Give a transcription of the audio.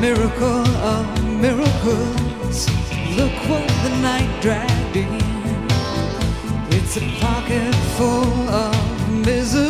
Miracle of miracles, look what the night dragged in. It's a pocket full of misery.